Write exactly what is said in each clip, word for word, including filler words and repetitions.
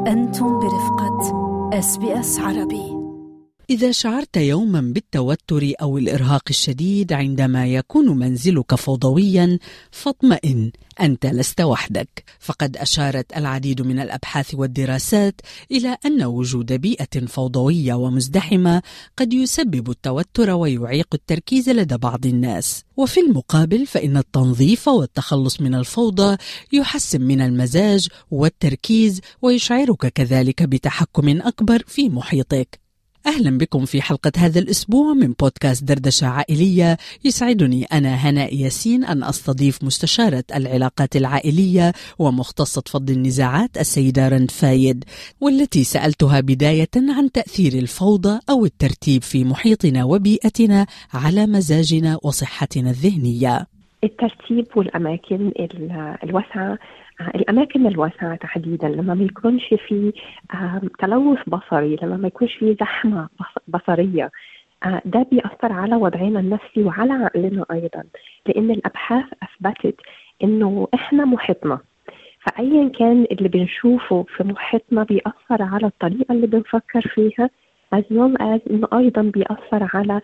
أنتم برفقة إس بي إس عربي. إذا شعرت يوما بالتوتر أو الإرهاق الشديد عندما يكون منزلك فوضويا فاطمئن، أنت لست وحدك. فقد أشارت العديد من الأبحاث والدراسات إلى أن وجود بيئة فوضوية ومزدحمة قد يسبب التوتر ويعيق التركيز لدى بعض الناس. وفي المقابل فإن التنظيف والتخلص من الفوضى يحسن من المزاج والتركيز ويشعرك كذلك بتحكم أكبر في محيطك. أهلا بكم في حلقة هذا الأسبوع من بودكاست دردشة عائلية. يسعدني أنا هناء ياسين أن أستضيف مستشارة العلاقات العائلية ومختصة فض النزاعات السيدة رند فايد، والتي سألتها بداية عن تأثير الفوضى أو الترتيب في محيطنا وبيئتنا على مزاجنا وصحتنا الذهنية. الترتيب والأماكن الواسعة، الأماكن الواسعة تحديدا لما ما يكونش في تلوث بصري، لما ما يكونش في زحمة بصرية، ده بيأثر على وضعنا النفسي وعلى عقلنا أيضا، لأن الأبحاث أثبتت إنه إحنا محيطنا، فأيا كان اللي بنشوفه في محيطنا بيأثر على الطريقة اللي بنفكر فيها، as well as إنه أيضا بيأثر على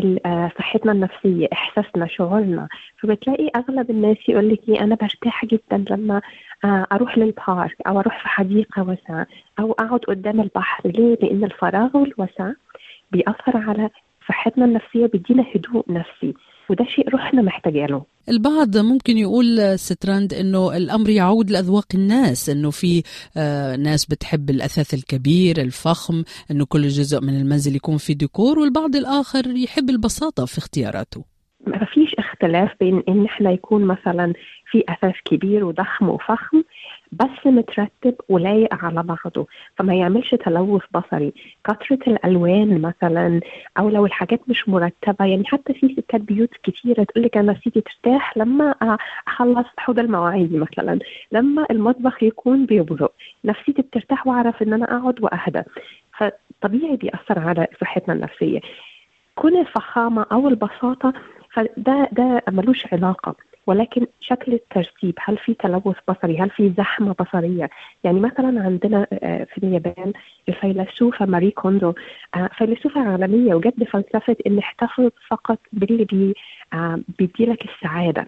صحتنا النفسية، إحساسنا، شعورنا. فبتلاقي أغلب الناس يقول لك أنا برتاح جدا لما أروح للبارك أو أروح في حديقة واسعة أو أقعد قدام البحر. ليه؟ لأن الفراغ والوسع بيأثر على صحتنا النفسية، بيدينا هدوء نفسي، وده شيء روحنا محتاجينه. البعض ممكن يقول ستراند إنه الأمر يعود لأذواق الناس، إنه في آه ناس بتحب الأثاث الكبير الفخم، إنه كل جزء من المنزل يكون في ديكور، والبعض الآخر يحب البساطة في اختياراته. ما فيش اختلاف بين إن إحنا يكون مثلا في أثاث كبير وضخم وفخم بس مترتب ولايق على بعضه، فما يعملش تلوث بصري. كثرة الألوان مثلا، أو لو الحاجات مش مرتبة، يعني حتى في ستات بيوت كتيرة تقولك أنا نفسيتي ترتاح لما أخلص حوض المواعين مثلا، لما المطبخ يكون بيبرق نفسيتي بترتاح وأعرف إن أنا أقعد وأهدى. فطبيعي بيأثر على صحتنا النفسية. كون الفخامة أو البساطة فده ده ملوش علاقة، ولكن شكل الترتيب، هل في تلوث بصري، هل في زحمة بصرية. يعني مثلا عندنا في اليابان الفيلسوفة ماري كوندو، فيلسوفة عالمية وجد فلسفة إن احتفظ فقط باللي بي بيديلك السعادة،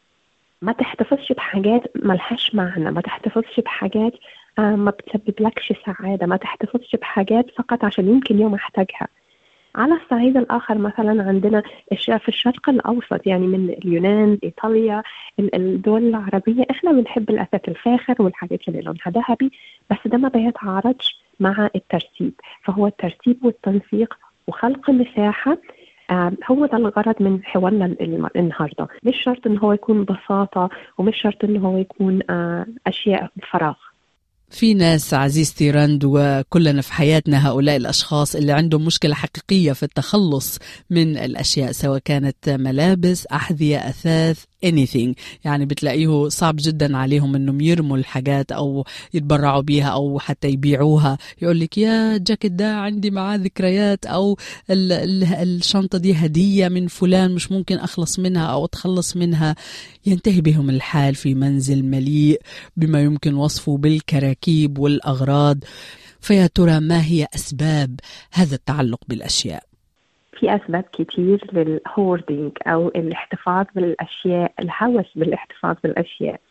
ما تحتفظش بحاجات ملهاش معنى، ما تحتفظش بحاجات ما بتسببلكش سعادة، ما تحتفظش بحاجات فقط عشان يمكن يوم احتاجها. على الصعيد الآخر مثلا عندنا في الشرق الأوسط، يعني من اليونان، إيطاليا، الدول العربية، إحنا بنحب الأثاث الفاخر والحاجات اللي لونها ذهبي، بس ده ما بيتعارضش مع الترتيب. فهو الترتيب والتنسيق وخلق مساحة، آه هو ده الغرض من حوارنا النهاردة. مش شرط إن هو يكون بساطة، ومش شرط إن هو يكون آه أشياء فراغ. في ناس عزيزتي رند، وكلنا في حياتنا هؤلاء الأشخاص اللي عندهم مشكلة حقيقية في التخلص من الأشياء، سواء كانت ملابس، أحذية، أثاث، anything. يعني بتلاقيه صعب جدا عليهم انهم يرموا الحاجات او يتبرعوا بيها او حتى يبيعوها. يقول لك يا جاكيت ده عندي معاه ذكريات، او ال ال الشنطة دي هدية من فلان مش ممكن اخلص منها او اتخلص منها. ينتهي بهم الحال في منزل مليء بما يمكن وصفه بالكراكيب والأغراض. فيا ترى ما هي أسباب هذا التعلق بالأشياء؟ في أسباب كتير للهوردينج أو الاحتفاظ بالأشياء، الهوس بالاحتفاظ بالأشياء.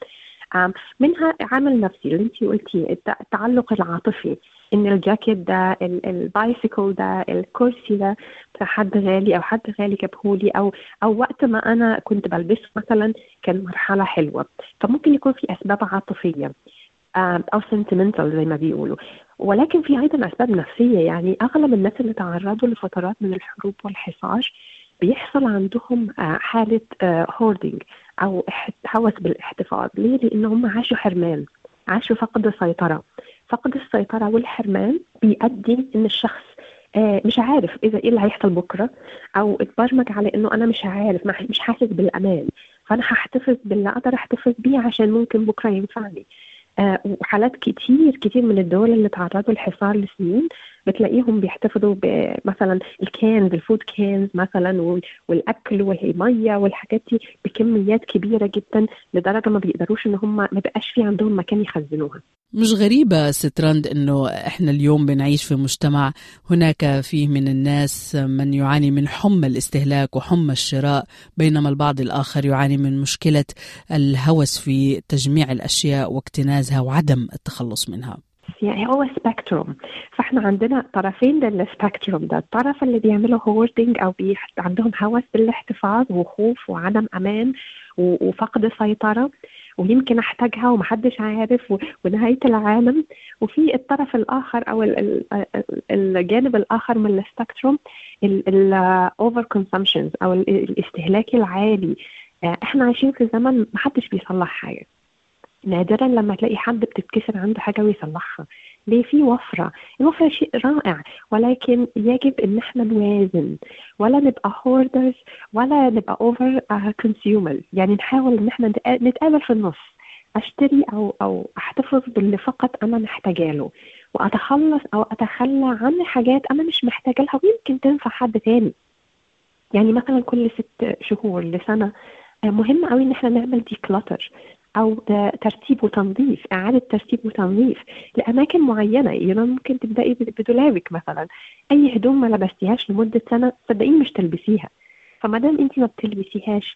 منها عامل نفسي اللي انتي قلتي، التعلق العاطفي، إن الجاكيت ده، البايسيكل ده، الكرسي ده حد غالي أو حد غالي جابهولي، أو أو وقت ما أنا كنت بلبسه مثلا كان مرحلة حلوة. فممكن يكون في أسباب عاطفية أو sentimental زي ما بيقولوا. ولكن في أيضا أسباب نفسية. يعني أغلب الناس اللي تعرضوا لفترات من الحروب والحصار بيحصل عندهم حالة هوردينج أو هوس بالاحتفاظ. ليه؟ لأنهم عاشوا حرمان، عاشوا فقد سيطرة. فقد السيطرة والحرمان بيؤدي إن الشخص مش عارف إذا إيه اللي هيحصل بكرة، أو اتبرمج على إنه أنا مش عارف، مش حاسس بالأمان، فأنا هحتفظ باللي أقدر أحتفظ بيه عشان ممكن بكرة ينفعني. آه وحالات كتير كتير من الدول اللي تعرضوا للحصار لسنين بتلاقيهم بيحتفظوا بمثلا الكانز، الفود كانز مثلا، والاكل والميه والحاجات دي بكميات كبيره جدا لدرجه ما بيقدروش ان هم ما بقاش في عندهم مكان يخزنوها. مش غريبة ستراند إنه إحنا اليوم بنعيش في مجتمع هناك فيه من الناس من يعاني من حمى الاستهلاك وحمى الشراء، بينما البعض الآخر يعاني من مشكلة الهوس في تجميع الأشياء واكتنازها وعدم التخلص منها. يعني هو سبيكتروم، فاحنا عندنا طرفين للسبيكتروم ده. الطرف اللي بيعملوا هوردنج او عندهم هوس بالاحتفاظ وخوف وعدم امان وفقد سيطرة ويمكن احتاجها ومحدش عارف ونهاية العالم. وفي الطرف الآخر أو الجانب الآخر من السبيكتروم الأوفر كونسومشنز أو الاستهلاك العالي. احنا عايشين في زمن محدش بيصلح حاجة، نادرا لما تلاقي حد بتتكسر عنده حاجة ويصلحها. ليه؟ في وفرة. الوفرة شيء رائع، ولكن يجب ان احنا نوازن، ولا نبقى هوردرز ولا نبقى اوفر كونسيومر. يعني نحاول ان احنا نتقابل في النص، اشتري او او احتفظ باللي فقط انا محتاجه له، واتخلص او اتخلى عن حاجات انا مش محتاجه لها ويمكن تنفع حد تاني. يعني مثلا كل ست شهور لسنة مهم قوي ان احنا نعمل ديكلاتر او ترتيب وتنظيف، اعاده ترتيب وتنظيف لاماكن معينه. يعني ممكن تبداي بدولابك مثلا، اي هدوم ما لبستيهاش لمده سنه صدقيني مش تلبسيها، فما دام انت ما بتلبسيهاش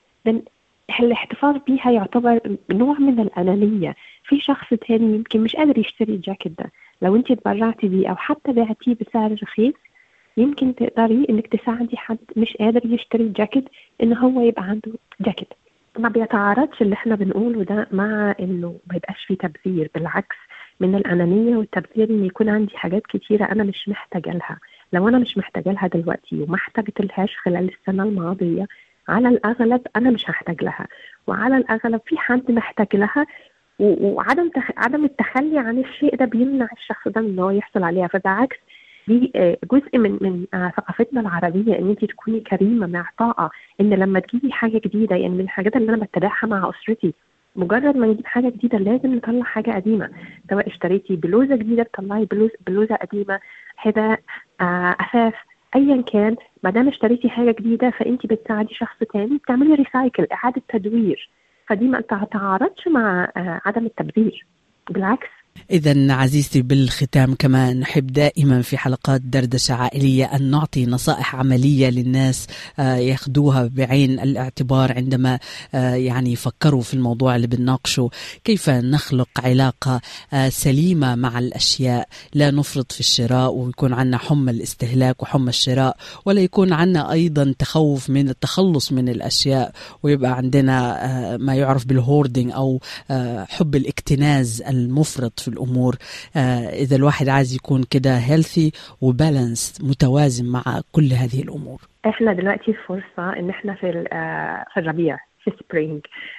الاحتفاظ بيها يعتبر نوع من الانانيه. في شخص تاني يمكن مش قادر يشتري الجاكيت ده، لو انت اتبرعتي بيه او حتى بعتيه بسعر رخيص يمكن تقدري انك تساعدي حد مش قادر يشتري الجاكيت ان هو يبقى عنده جاكيت. ما بيتعارضش اللي احنا بنقوله ده مع انه ما يبقاش فيه تبذير، بالعكس من الانانيه والتبذير ان يكون عندي حاجات كتيره انا مش محتاجه لها. لو انا مش محتاجه لها دلوقتي وما احتاجتلهاش خلال السنه الماضيه، على الاغلب انا مش هحتاج لها، وعلى الاغلب في حد محتاج لها، وعدم تخ... عدم التخلي عن الشيء ده بيمنع الشخص ده من انه يحصل عليها. فبالعكس دي جزء من من ثقافتنا العربيه، ان انت تكوني كريمه معطاءه، ان لما تجيبي حاجه جديده، يعني من الحاجات اللي انا بتبعها مع اسرتي، مجرد ما نجيب حاجه جديده لازم نطلع حاجه قديمه. سواء اشتريتي بلوزه جديده بتطلعي بلوز بلوزه قديمه، حذاء، آه، اثاث، ايا كان. ما دام اشتريتي حاجه جديده فانت بتساعدي شخص تاني، بتعملي ريسايكل، اعاده تدوير. فدي ما تتعارضش مع آه عدم التبذير، بالعكس. إذن عزيزتي بالختام كمان نحب دائما في حلقات دردشة عائلية أن نعطي نصائح عملية للناس ياخدوها بعين الاعتبار عندما يعني يفكروا في الموضوع اللي بنناقشه. كيف نخلق علاقة سليمة مع الأشياء، لا نفرط في الشراء ويكون عنا حمى الاستهلاك وحمى الشراء، ولا يكون عنا أيضا تخوف من التخلص من الأشياء ويبقى عندنا ما يعرف بالهوردينج أو حب الاكتناز المفرط في الأمور. آه إذا الواحد عايز يكون كده healthy وبالانس متوازن مع كل هذه الأمور. إحنا دلوقتي فرصة إن إحنا في في الربيع، في سبرينج،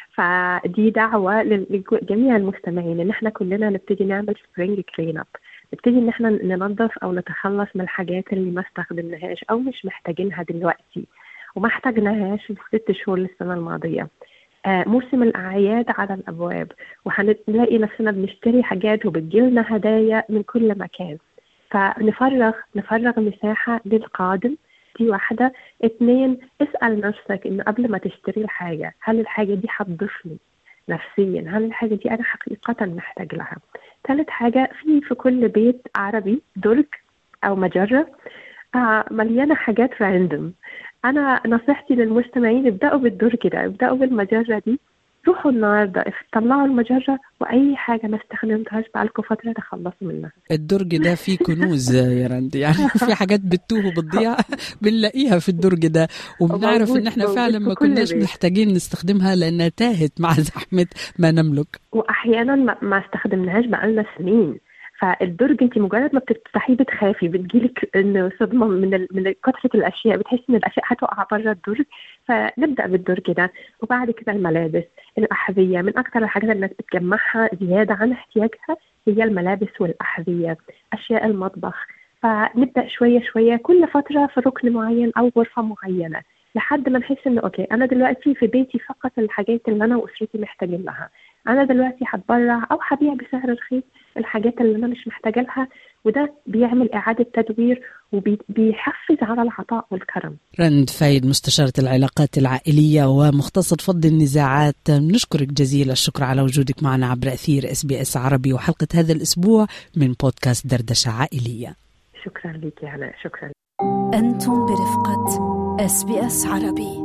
فدي دعوة لجميع المستمعين إن إحنا كلنا نبتدي نعمل سبرينج كلين أب، نبتدي إن إحنا ننظف أو نتخلص من الحاجات اللي ما استخدمناهاش أو مش محتاجينها دلوقتي وما احتاجناهاش في ست شهور للسنة الماضية. آه موسم الأعياد على الأبواب، وهنلاقي نفسنا بنشتري حاجات وبتجيلنا هدايا من كل مكان، فنفرغ نفرغ مساحة للقادم. دي واحدة. اتنين، اسأل نفسك إن قبل ما تشتري الحاجة هل الحاجة دي هتضيفني نفسيا، هل الحاجة دي أنا حقيقة محتاج لها. ثالث حاجة، في في كل بيت عربي درج أو مجرة آه مليانة حاجات راندوم. أنا نصيحتي للمستمعين ابدأوا بالدرج ده، ابدأوا بالمجرة دي، روحوا النهاردة طلعوا المجرة وأي حاجة ما استخدمتهاش بقالكم فترة تخلصوا منها. الدرج ده فيه كنوز يا رند، يعني في حاجات بتوه وبتضيع بنلاقيها في الدرج ده، وبنعرف إن احنا فعلا ما كناش محتاجين نستخدمها لأنها تاهت مع زحمة ما نملك، وأحيانا ما استخدمناهاش بقالنا سنين. فالدرج انت مجرد ما بتفتحيه بتخافي، بتجيلك انه صدمه من ال... من كثره الاشياء، بتحسي ان الاشياء هتقع بره الدرج. فنبدا بالدرج ده، وبعد كده الملابس، الاحذيه. من اكثر الحاجات اللي الناس بتجمعها زياده عن احتياجها هي الملابس والاحذيه، اشياء المطبخ. فنبدا شويه شويه كل فتره في ركن معين او غرفه معينه لحد ما نحس انه اوكي انا دلوقتي في بيتي فقط الحاجات اللي انا واسرتي محتاجين لها. أنا دلوقتي هتبرع أو هبيع بسعر رخيص الحاجات اللي أنا مش محتاجة لها، وده بيعمل إعادة تدوير وبيحفز على العطاء والكرم. رند فايد، مستشارة العلاقات العائلية ومختصة فض النزاعات، نشكرك جزيل الشكر على وجودك معنا عبر أثير إس بي إس عربي وحلقة هذا الأسبوع من بودكاست دردشة عائلية. شكرا لك يا هلا. شكرا. أنتم برفقة إس بي إس عربي.